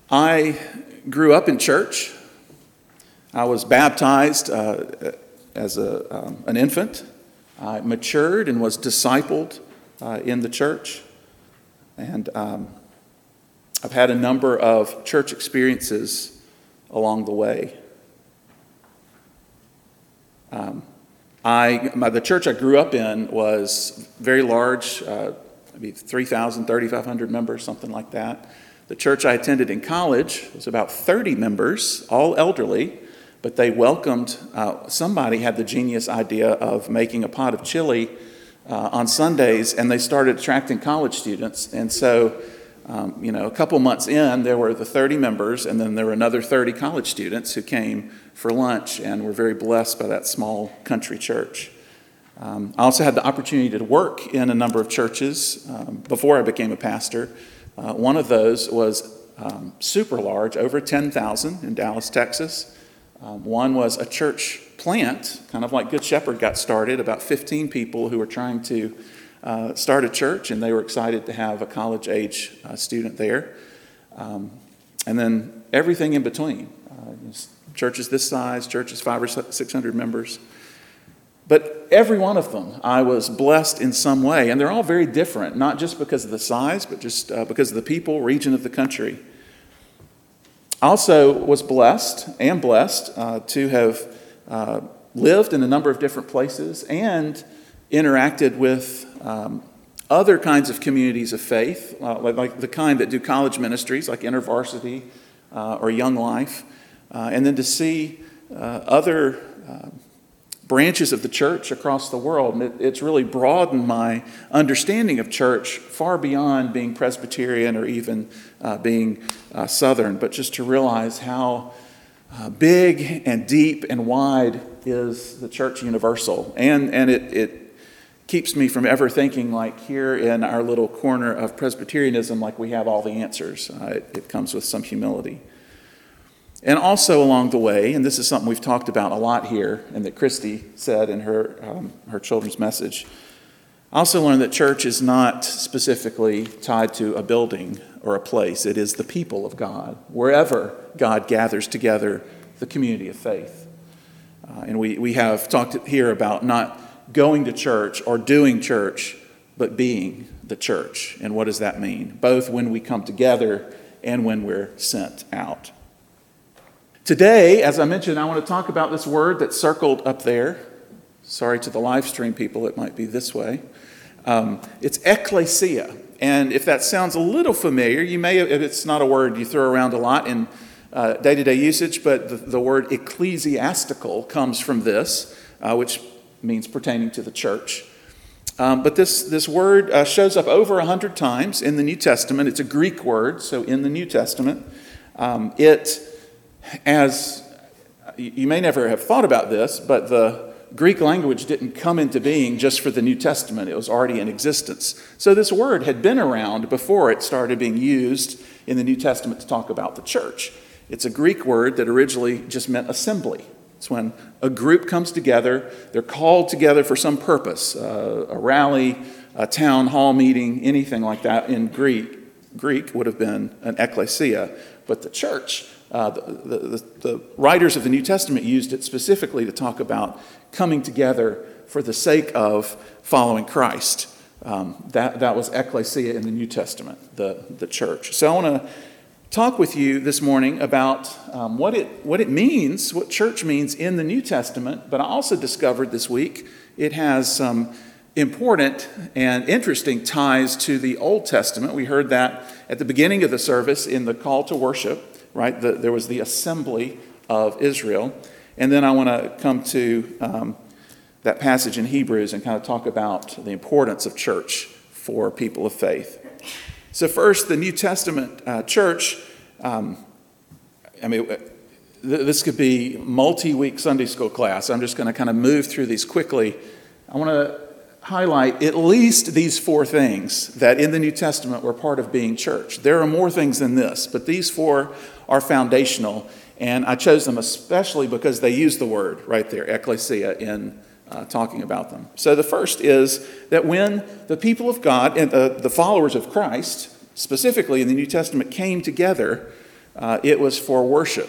I grew up in church. I was baptized as an infant. I matured and was discipled in the church. And I've had a number of church experiences along the way. The church I grew up in was very large, maybe 3,000, 3,500 members, something like that. The church I attended in college was about 30 members, all elderly, but they welcomed, somebody had the genius idea of making a pot of chili on Sundays, and they started attracting college students. And so, a couple months in, there were the 30 members, and then there were another 30 college students who came for lunch and were very blessed by that small country church. I also had the opportunity to work in a number of churches before I became a pastor. One of those was super large, over 10,000 in Dallas, Texas. One was a church plant, kind of like Good Shepherd got started, about 15 people who were trying to start a church, and they were excited to have a college-age student there. And then everything in between. Churches this size, churches 500 or 600 members. But every one of them, I was blessed in some way. And they're all very different, not just because of the size, but just because of the people, region of the country. I also was blessed to have lived in a number of different places and interacted with other kinds of communities of faith, like the kind that do college ministries, like InterVarsity or Young Life, and then to see other branches of the church across the world. And it's really broadened my understanding of church far beyond being Presbyterian or even being Southern, but just to realize how big and deep and wide is the church universal. And it keeps me from ever thinking like here in our little corner of Presbyterianism, like we have all the answers. It comes with some humility. And also along the way, and this is something we've talked about a lot here, and that Christy said in her children's message, I also learned that church is not specifically tied to a building or a place. It is the people of God, wherever God gathers together the community of faith. And we have talked here about not going to church or doing church, but being the church. And what does that mean? Both when we come together and when we're sent out. Today, as I mentioned, I want to talk about this word that's circled up there. Sorry to the live stream people, it might be this way. It's ecclesia. And if that sounds a little familiar, you may, if it's not a word you throw around a lot in day-to-day usage, but the word ecclesiastical comes from this, which means pertaining to the church. But this word shows up over 100 times in the New Testament. It's a Greek word, so in the New Testament, as you may never have thought about this, but the Greek language didn't come into being just for the New Testament. It was already in existence. So this word had been around before it started being used in the New Testament to talk about the church. It's a Greek word that originally just meant assembly. It's when a group comes together, they're called together for some purpose, a rally, a town hall meeting, anything like that. In Greek would have been an ecclesia, but the church, the writers of the New Testament used it specifically to talk about coming together for the sake of following Christ. That was ecclesia in the New Testament, the church. So I want to talk with you this morning about what it means, what church means in the New Testament, but I also discovered this week it has some important and interesting ties to the Old Testament. We heard that at the beginning of the service in the call to worship. Right, there was the assembly of Israel. And then I want to come to that passage in Hebrews and kind of talk about the importance of church for people of faith. So first, the New Testament church, this could be multi-week Sunday school class. I'm just going to kind of move through these quickly. I want to highlight at least these four things that in the New Testament were part of being church. There are more things than this, but these four are foundational, and I chose them especially because they use the word right there, ecclesia, in talking about them. So the first is that when the people of God and the followers of Christ, specifically in the New Testament, came together, it was for worship.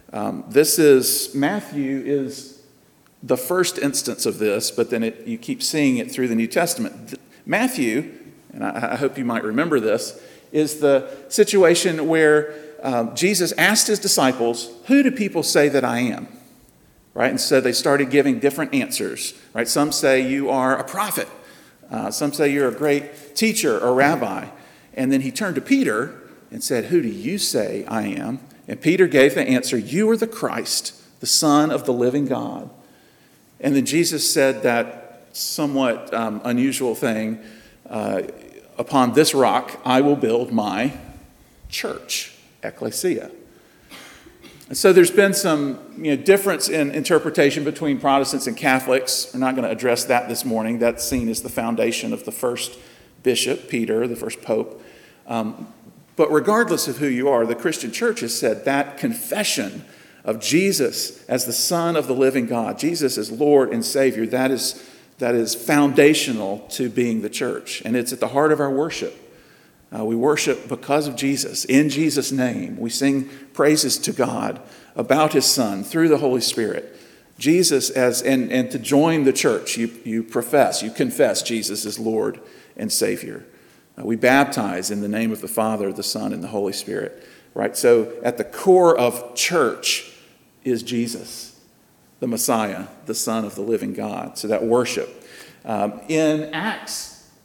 Matthew is the first instance of this, but then you keep seeing it through the New Testament. Matthew, and I hope you might remember this, is the situation where Jesus asked his disciples, "Who do people say that I am?" Right? And so they started giving different answers. Right? Some say you are a prophet. Some say you're a great teacher or rabbi. And then he turned to Peter and said, "Who do you say I am?" And Peter gave the answer, "You are the Christ, the Son of the living God." And then Jesus said that somewhat unusual thing, "Upon this rock I will build my church," ecclesia. And so there's been some difference in interpretation between Protestants and Catholics. We're not going to address that this morning. That's seen as the foundation of the first bishop, Peter, the first pope. But regardless of who you are, the Christian church has said that confession of Jesus as the Son of the living God, Jesus as Lord and Savior, that is foundational to being the church. And it's at the heart of our worship. We worship because of Jesus, in Jesus' name. We sing praises to God about his Son through the Holy Spirit. Jesus and to join the church, you confess Jesus as Lord and Savior. We baptize in the name of the Father, the Son, and the Holy Spirit. Right? So at the core of church is Jesus, the Messiah, the Son of the living God. So that worship. In Acts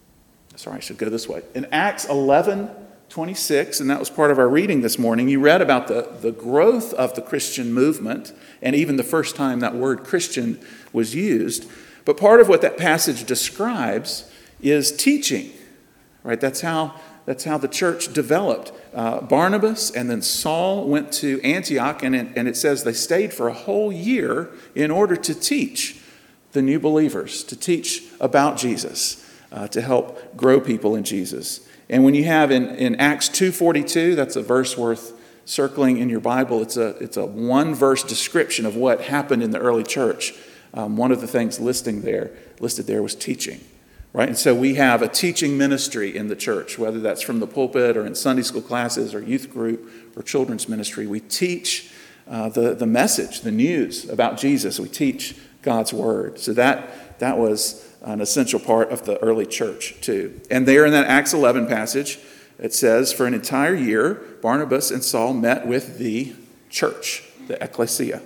11:26, and that was part of our reading this morning, you read about the growth of the Christian movement, and even the first time that word Christian was used. But part of what that passage describes is teaching. Right? That's how the church developed. Barnabas and then Saul went to Antioch, and it says they stayed for a whole year in order to teach the new believers, to teach about Jesus, to help grow people in Jesus. And when you have in Acts 2:42, that's a verse worth circling in your Bible. It's a one-verse description of what happened in the early church. One of the things listed there was teaching. Right? And so we have a teaching ministry in the church, whether that's from the pulpit or in Sunday school classes or youth group or children's ministry. We teach the message, the news about Jesus. We teach God's word. So that was an essential part of the early church too. And there in that Acts 11 passage, it says, for an entire year, Barnabas and Saul met with the church, the ecclesia.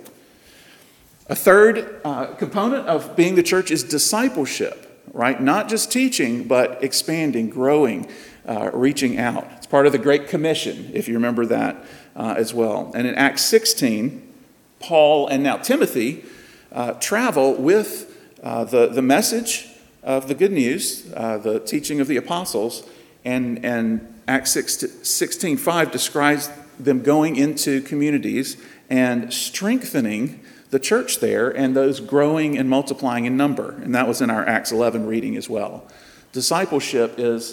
A third component of being the church is discipleship. Right? Not just teaching, but expanding, growing, reaching out. It's part of the Great Commission, if you remember that as well. And in Acts 16, Paul and now Timothy travel with the message of the good news, the teaching of the apostles, and Acts 16:5 describes them going into communities and strengthening the church there and those growing and multiplying in number. And that was in our Acts 11 reading as well. Discipleship is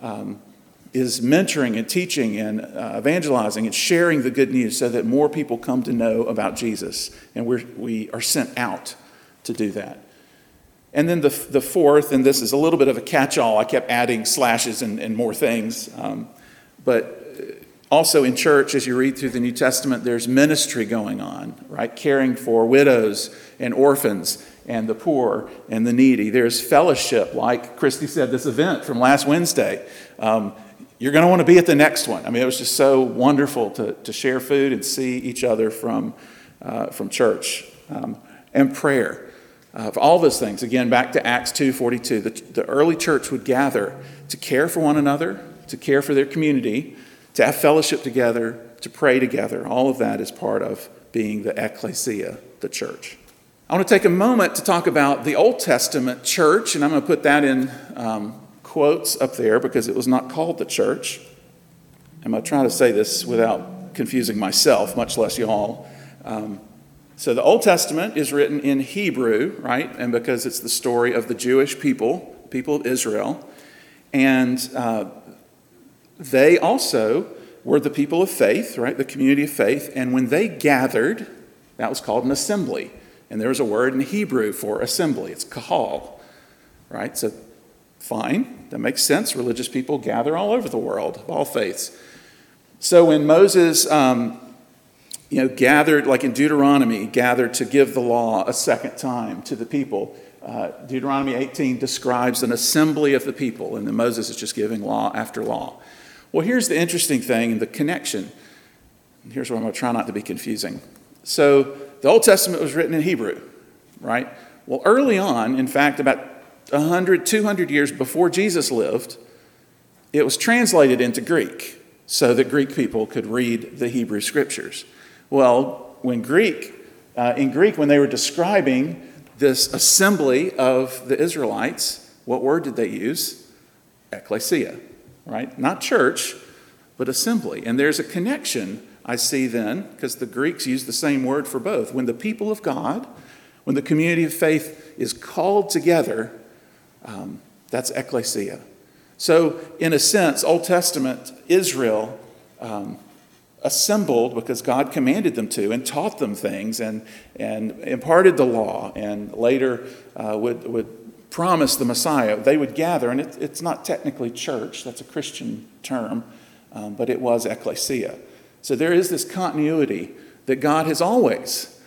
mentoring and teaching and evangelizing and sharing the good news so that more people come to know about Jesus. And we are sent out to do that. And then the fourth, and this is a little bit of a catch-all. I kept adding slashes and more things. But also in church, as you read through the New Testament, there's ministry going on, right? Caring for widows and orphans and the poor and the needy. There's fellowship, like Christy said, this event from last Wednesday. You're going to want to be at the next one. I mean, it was just so wonderful to share food and see each other from church. And prayer. All those things, again, back to Acts 2:42. The early church would gather to care for one another, to care for their community, to have fellowship together, to pray together. All of that is part of being the ecclesia, the church. I want to take a moment to talk about the Old Testament church, and I'm going to put that in quotes up there because it was not called the church. I'm going to try to say this without confusing myself, much less y'all. So the Old Testament is written in Hebrew, right? And because it's the story of the Jewish people of Israel. And they also were the people of faith, right? The community of faith. And when they gathered, that was called an assembly. And there was a word in Hebrew for assembly. It's kahal, right? So fine, that makes sense. Religious people gather all over the world, of all faiths. So when Moses, gathered, like in Deuteronomy, gathered to give the law a second time to the people, Deuteronomy 18 describes an assembly of the people, and then Moses is just giving law after law. Well, here's the interesting thing, the connection. Here's where I'm going to try not to be confusing. So the Old Testament was written in Hebrew, right? Well, early on, in fact, about 100, 200 years before Jesus lived, it was translated into Greek so that Greek people could read the Hebrew scriptures. Well, in Greek, when they were describing this assembly of the Israelites, what word did they use? Ecclesia, right? Not church, but assembly. And there's a connection I see then, because the Greeks use the same word for both. When the people of God, when the community of faith is called together, that's ecclesia. So, in a sense, Old Testament Israel assembled because God commanded them to and taught them things and imparted the law and later would promise the Messiah. They would gather, and it's not technically church, that's a Christian term, but it was ecclesia. So there is this continuity that God has always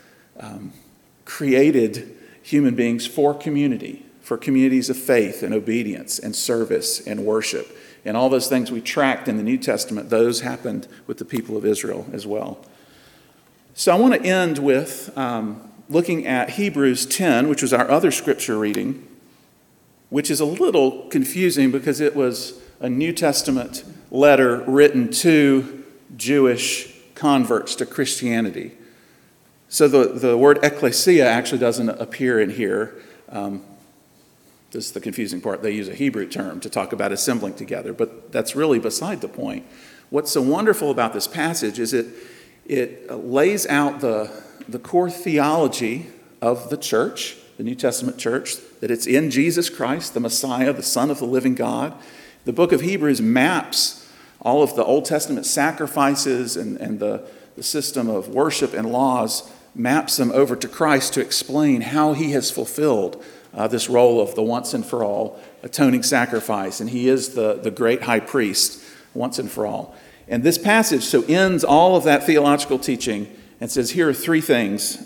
created human beings for community, for communities of faith and obedience and service and worship. And all those things we tracked in the New Testament, those happened with the people of Israel as well. So I want to end with looking at Hebrews 10, which was our other scripture reading, which is a little confusing because it was a New Testament letter written to Jewish converts to Christianity. So the word ecclesia actually doesn't appear in here. This is the confusing part. They use a Hebrew term to talk about assembling together, but that's really beside the point. What's so wonderful about this passage is it lays out the core theology of the church, the New Testament church, that it's in Jesus Christ, the Messiah, the Son of the living God. The book of Hebrews maps all of the Old Testament sacrifices and the system of worship and laws, maps them over to Christ to explain how he has fulfilled this role of the once and for all atoning sacrifice. And he is the great high priest once and for all. And this passage so ends all of that theological teaching and says, here are three things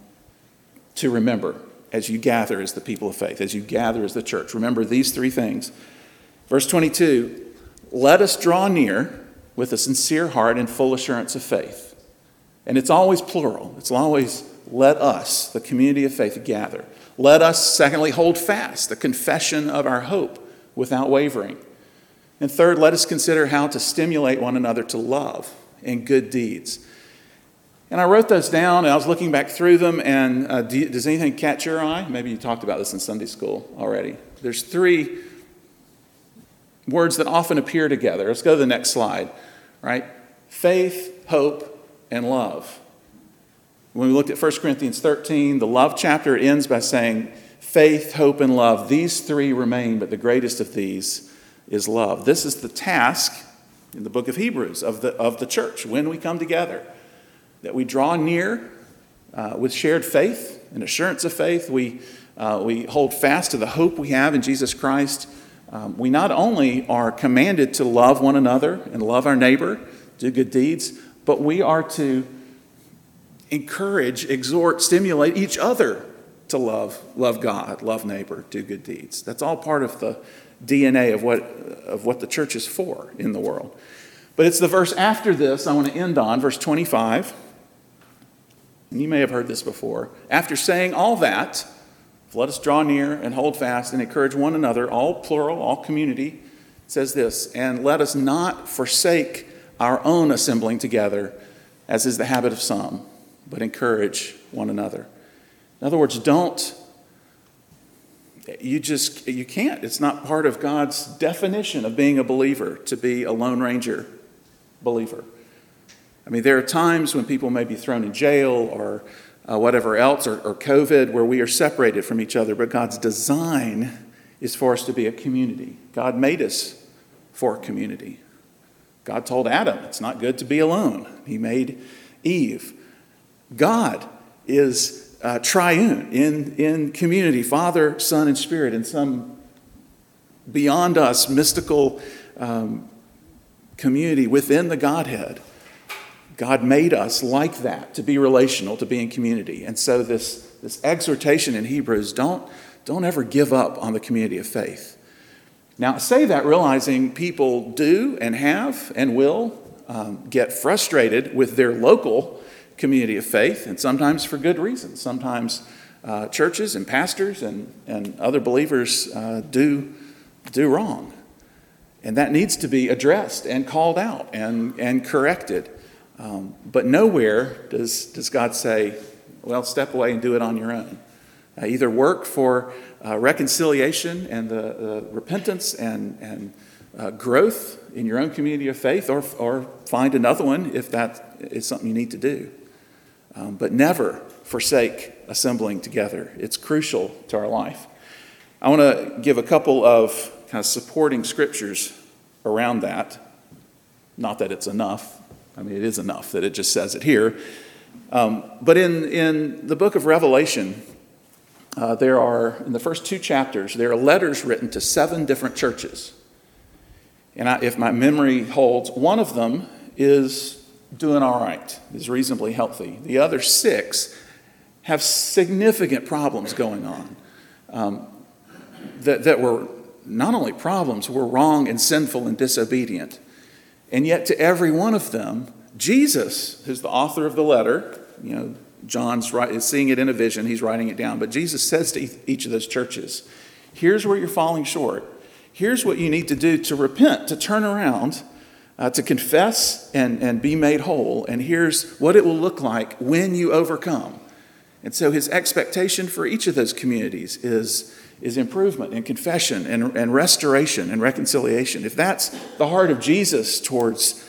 to remember as you gather as the people of faith, as you gather as the church. Remember these three things. Verse 22, let us draw near with a sincere heart and full assurance of faith. And it's always plural. It's always let us, the community of faith, gather. Let us, secondly, hold fast the confession of our hope without wavering. And third, let us consider how to stimulate one another to love and good deeds. And I wrote those down, and I was looking back through them, and does anything catch your eye? Maybe you talked about this in Sunday school already. There's three words that often appear together. Let's go to the next slide, right? Faith, hope, and love. When we looked at 1 Corinthians 13, the love chapter ends by saying, faith, hope, and love, these three remain, but the greatest of these is love. This is the task in the book of Hebrews of the church when we come together, that we draw near with shared faith and assurance of faith. We hold fast to the hope we have in Jesus Christ. We not only are commanded to love one another and love our neighbor, do good deeds, but we are to encourage, exhort, stimulate each other to love God, love neighbor, do good deeds. That's all part of the DNA of what the church is for in the world. But it's the verse after this I want to end on, verse 25. And you may have heard this before. After saying all that, let us draw near and hold fast and encourage one another, all plural, all community. It says this, and let us not forsake our own assembling together, as is the habit of some, but encourage one another. In other words, you can't. It's not part of God's definition of being a believer to be a Lone Ranger believer. I mean, there are times when people may be thrown in jail or whatever else, or COVID, where we are separated from each other. But God's design is for us to be a community. God made us for a community. God told Adam, it's not good to be alone. He made Eve. God is triune in community, Father, Son, and Spirit, in some beyond us mystical community within the Godhead. God made us like that, to be relational, to be in community. And so this exhortation in Hebrews, don't ever give up on the community of faith. Now, I say that realizing people do and have and will get frustrated with their local community of faith, and sometimes for good reasons. Sometimes churches and pastors and other believers do wrong. And that needs to be addressed and called out and corrected. But nowhere does God say, well, step away and do it on your own. Either work for reconciliation and the repentance and growth in your own community of faith, or find another one if that is something you need to do. But never forsake assembling together. It's crucial to our life. I want to give a couple of kind of supporting scriptures around that. Not that it's enough. I mean, it is enough that it just says it here. But in the book of Revelation, there are, in the first 2 chapters, there are letters written to 7 different churches. And if my memory holds, one of them is doing all right, is reasonably healthy. The other 6 have significant problems going on that were not only problems, were wrong and sinful and disobedient. And yet to every one of them, Jesus, who's the author of the letter, John's seeing it in a vision, he's writing it down, but Jesus says to each of those churches, here's where you're falling short. Here's what you need to do to repent, to turn around, to confess and be made whole. And here's what it will look like when you overcome. And so his expectation for each of those communities is improvement and confession and restoration and reconciliation. If that's the heart of Jesus towards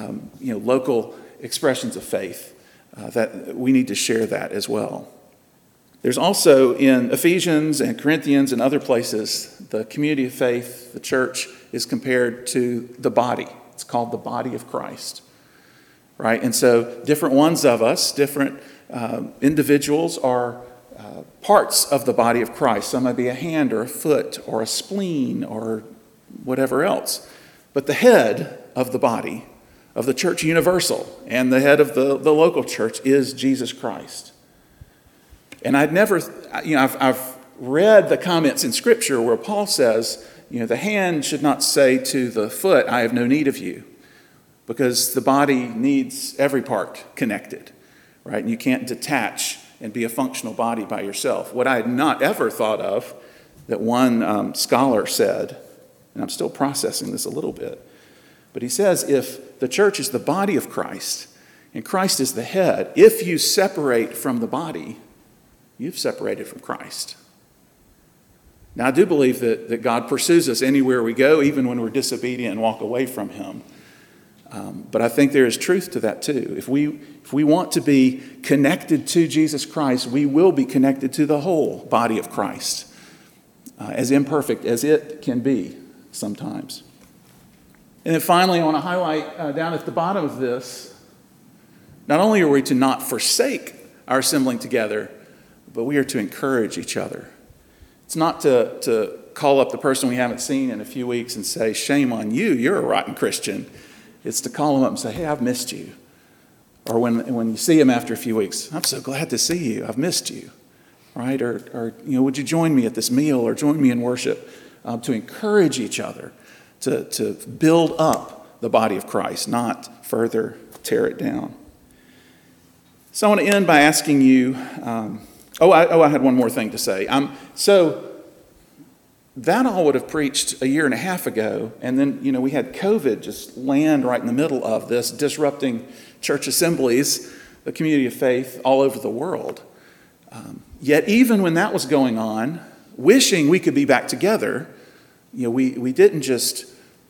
local expressions of faith, that we need to share that as well. There's also in Ephesians and Corinthians and other places, the community of faith, the church, is compared to the body. It's called the body of Christ, right? And so different ones of us, different individuals are parts of the body of Christ. Some might be a hand or a foot or a spleen or whatever else. But the head of the body of the church universal and the head of the local church is Jesus Christ. And I've read the comments in Scripture where Paul says, the hand should not say to the foot, I have no need of you, because the body needs every part connected, right? And you can't detach and be a functional body by yourself. What I had not ever thought of, that one scholar said, and I'm still processing this a little bit, but he says if the church is the body of Christ and Christ is the head, if you separate from the body, you've separated from Christ. Now, I do believe that God pursues us anywhere we go, even when we're disobedient and walk away from him. But I think there is truth to that too. If we want to be connected to Jesus Christ, we will be connected to the whole body of Christ, as imperfect as it can be sometimes. And then finally, I want to highlight down at the bottom of this, not only are we to not forsake our assembling together, but we are to encourage each other. It's not to call up the person we haven't seen in a few weeks and say, shame on you, you're a rotten Christian. It's to call them up and say, hey, I've missed you. Or when you see them after a few weeks, I'm so glad to see you, I've missed you. Right? Or would you join me at this meal or join me in worship? To encourage each other, to build up the body of Christ, not further tear it down. So I want to end by asking you, I had one more thing to say. So that all would have preached a year and a half ago, and then we had COVID just land right in the middle of this, disrupting church assemblies, the community of faith all over the world. Yet even when that was going on, wishing we could be back together, we didn't just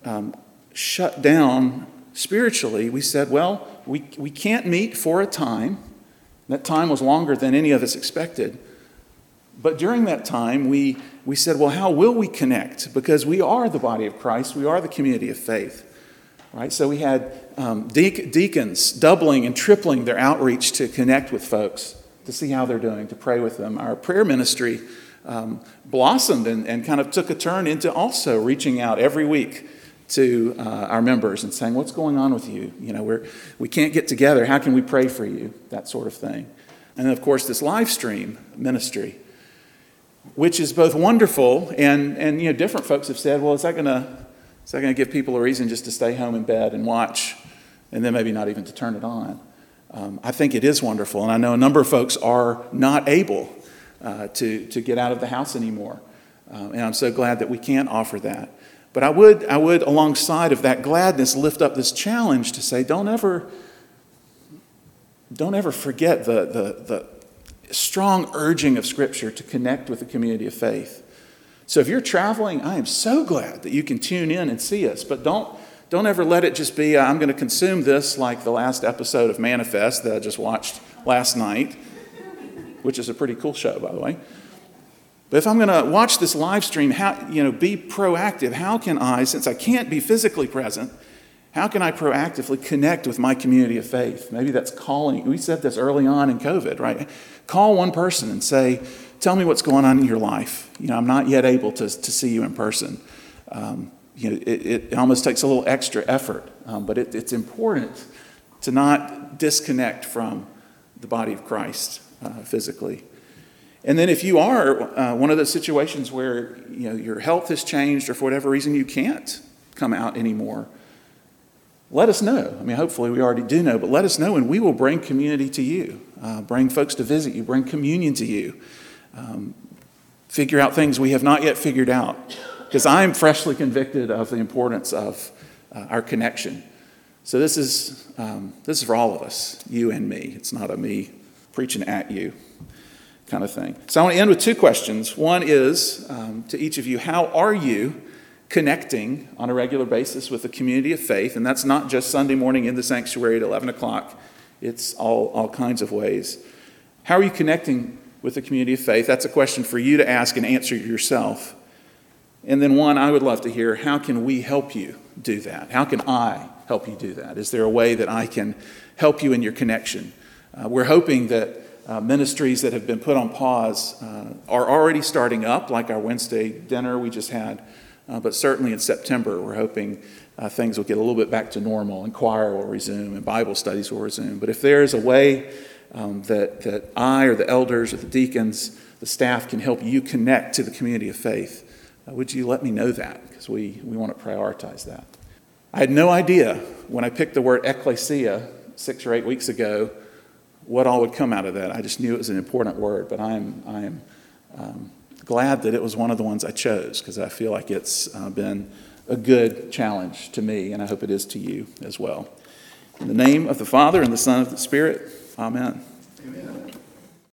shut down spiritually. We said, well, we can't meet for a time. That time was longer than any of us expected. But during that time, we said, well, how will we connect? Because we are the body of Christ. We are the community of faith. Right? So we had deacons doubling and tripling their outreach to connect with folks, to see how they're doing, to pray with them. Our prayer ministry blossomed and kind of took a turn into also reaching out every week to our members and saying, what's going on with you? You know, we can't get together. How can we pray for you? That sort of thing. And then, of course, this live stream ministry, which is both wonderful and you know, different folks have said, well, is that going to give people a reason just to stay home in bed and watch, and then maybe not even to turn it on? I think it is wonderful, and I know a number of folks are not able to get out of the house anymore, and I'm so glad that we can offer that. But I would, alongside of that gladness, lift up this challenge to say, don't ever forget the strong urging of Scripture to connect with the community of faith. So if you're traveling, I am so glad that you can tune in and see us, but don't ever let it just be, I'm going to consume this like the last episode of Manifest that I just watched last night, which is a pretty cool show, by the way. But if I'm going to watch this live stream, be proactive. How can I, since I can't be physically present, how can I proactively connect with my community of faith? Maybe that's calling. We said this early on in COVID, right? Call one person and say, tell me what's going on in your life. You know, I'm not yet able to see you in person. It almost takes a little extra effort, but it's important to not disconnect from the body of Christ physically. And then if you are one of those situations where your health has changed or for whatever reason you can't come out anymore, let us know. I mean, hopefully we already do know, but let us know and we will bring community to you, bring folks to visit you, bring communion to you, figure out things we have not yet figured out. Because I am freshly convicted of the importance of our connection. So this is for all of us, you and me. It's not a me preaching at you kind of thing. So I want to end with two questions. One is to each of you, how are you connecting on a regular basis with the community of faith? And that's not just Sunday morning in the sanctuary at 11 o'clock. It's all kinds of ways. How are you connecting with the community of faith? That's a question for you to ask and answer yourself. And then one, I would love to hear, how can we help you do that? How can I help you do that? Is there a way that I can help you in your connection? We're hoping that ministries that have been put on pause are already starting up, like our Wednesday dinner we just had. But certainly in September, we're hoping things will get a little bit back to normal, and choir will resume, and Bible studies will resume. But if there is a way that I or the elders or the deacons, the staff can help you connect to the community of faith, would you let me know that? Because we want to prioritize that. I had no idea when I picked the word ecclesia 6 or 8 weeks ago what all would come out of that. I just knew it was an important word, but I am glad that it was one of the ones I chose, because I feel like it's been a good challenge to me, and I hope it is to you as well. In the name of the Father, and the Son, and the Spirit, amen. Amen.